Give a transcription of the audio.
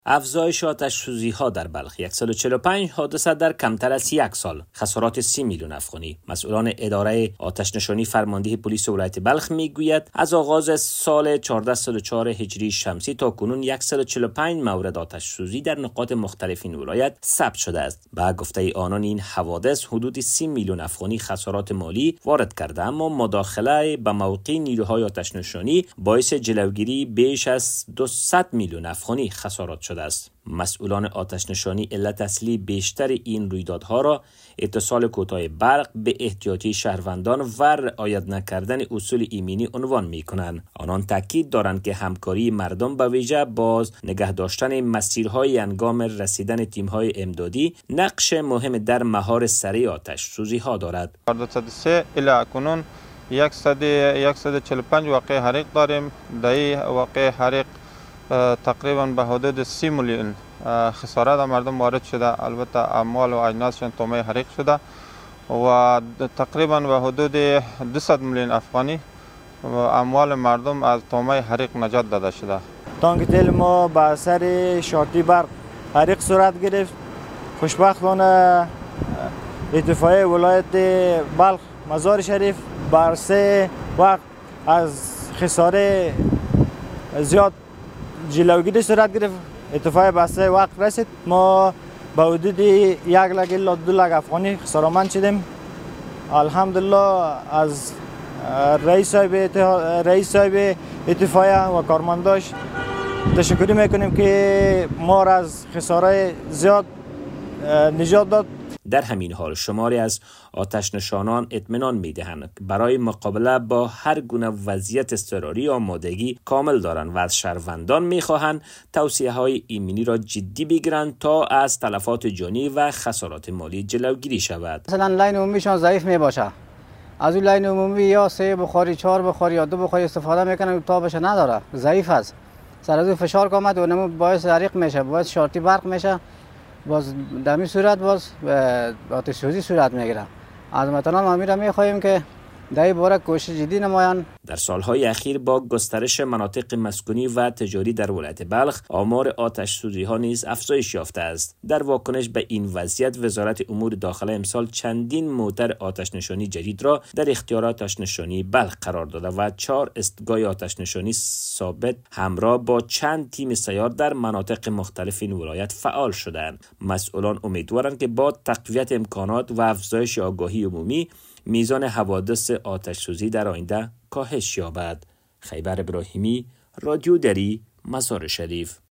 افزایش آتش‌سوزی‌ها در بلخ 145 حادثه در کمتر از یک سال، خسارات 30 میلیون افغانی. مسئولان اداره آتش‌نشانی فرمانده پلیس ولایت بلخ میگوید از آغاز سال 1404 هجری شمسی تا کنون 145 مورد آتش‌سوزی در نقاط مختلف این ولایت ثبت شده است. با گفته آنان این حوادث حدود 30 میلیون افغانی خسارات مالی وارد کرده، اما مداخله به موقع نیروهای آتش‌نشانی باعث جلوگیری بیش از 200 میلیون افغانی خسارات شده است. مسئولان آتش‌نشانی علت اصلی بیشتر این رویدادها را اتصال کوتاه برق به احتیاطی شهروندان و رعایت نکردن اصول ایمنی عنوان می‌کنند. آنان تاکید دارند که همکاری مردم به ویژه باز نگه داشتن مسیرهای هنگام رسیدن تیم‌های امدادی نقش مهم در مهار سریع آتش‌سوزی‌ها دارد. 203 الی کنون 145 واقع حریق داریم. در این واقع حریق تقریبا به حدود 30 میلیون خسارت مردم وارد شده، البته اموال و اجناسشان طعمه حریق شده و تقریبا به حدود 200 میلیون افغانی و اموال مردم از طعمه حریق نجات داده شده. تانک تیل ما به اثر شارتی برق حریق صورت گرفت. خوشبختانه اطفای ولایت بلخ مزار شریف بر 3 وقت از خساره زیاد جلوگیری صورت گرفت. اتفاق به 3 وقت رسید. ما به حدود 1 لک الی 2 لک افغانی خسارتمند شدیم. الحمدلله از رئیس صاحب اتفاقیه و کارمنداش تشکر میکنیم که ما را از خساره زیاد نجات داد. در همین حال شماری از آتش‌نشانان اطمینان می‌دهند برای مقابله با هر گونه وضعیت اضطراری آمادگی کامل دارند و از شهروندان می‌خواهند توصیه‌های ایمنی را جدی بگیرند تا از تلفات جانی و خسارات مالی جلوگیری شود. مثلا لاین عمومیشان ضعیف میباشه، از اون لاین عمومی یا 3 بخاری 4 بخاری یا 2 بخاری استفاده میکنه، تابش نداره، ضعیف است. سر از فشار که آمد و باعث حریق میشه، باعث شارتی برق میشه، باز در این صورت باز آتش سوزی صورت میگیره. از متنان ما میخواهیم که در این باره کوشش جدی نمایند. در سالهای اخیر با گسترش مناطق مسکونی و تجاری در ولایت بلخ آمار آتش سوزی ها نیز افزایش یافته است. در واکنش به این وضعیت وزارت امور داخله امسال چندین موتر آتش نشانی جدید را در اختیار آتش نشانی بلخ قرار داده و 4 استگاه آتش نشانی ثابت همراه با چند تیم سیار در مناطق مختلف این ولایت فعال شدند. مسئولان امیدوارند که با تقویت امکانات و افزایش آگاهی عمومی میزان حوادث آتش سوزی در آینده کاهش یابد. خیبر ابراهیمی، رادیو دری، مزار شریف.